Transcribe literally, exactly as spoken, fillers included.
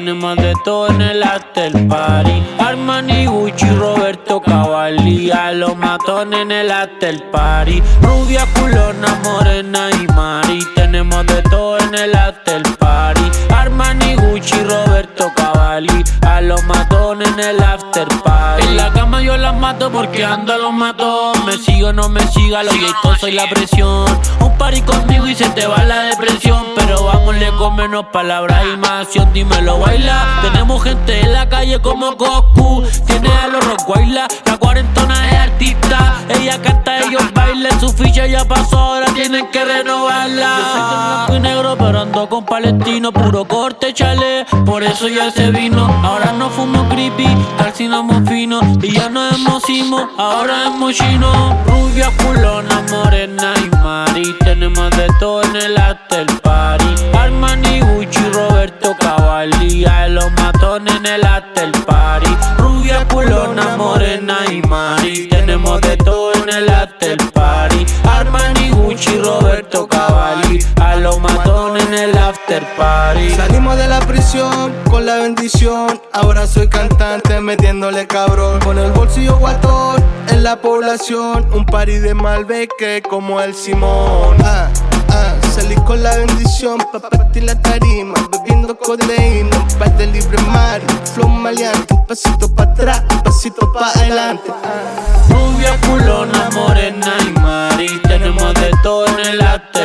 tenemos de todo en el after party. Armani, Gucci, Roberto Cavalli, a los matones en el after party. Rubia, culona, morena y mari, tenemos de todo en el after party. Armani, Gucci, Roberto Cavalli, a los matones en el after party. En la cama yo las mato porque ando a los matón. Me sigo o no me siga, lo gay soy la presión. Un party conmigo y se te va la depresión. Pero vámonle con menos palabras y más acción, dímelo baila. Tenemos gente en la calle como Goku, tiene a los Rockweiler. La cuarentona es artista, ella canta, ellos bailan. Su ficha ya pasó, ahora tienen que renovarla. Yo soy de blanco y negro, pero ando con palestino. Puro corte, chale, por eso ya se vino. Ahora no fumo creepy, calcinamos fino. Y ya no hemos himo, ahora hemos chino. Rubia, culona, morena y mari, tenemos de todo en el after party. Armani, Gucci, Roberto Cavalli, a los matones en el after party. Rubia, culona, morena y mari, tenemos de todo en el after party. Armani, Gucci, Roberto Cavalli, a los matones en el after party. Salimos de la prisión con la bendición, ahora soy cantante metiéndole cabrón. Con el bolsillo guatón en la población, un party de Malbec como el Simón. Ah, ah, salí con la bendición pa' partir la tarima, bebiendo codeína, un par de libre mar, flow maleante, un pasito pa' atrás, un pasito pa' adelante. Rubia, culona, morena y mari, tenemos de todo en el after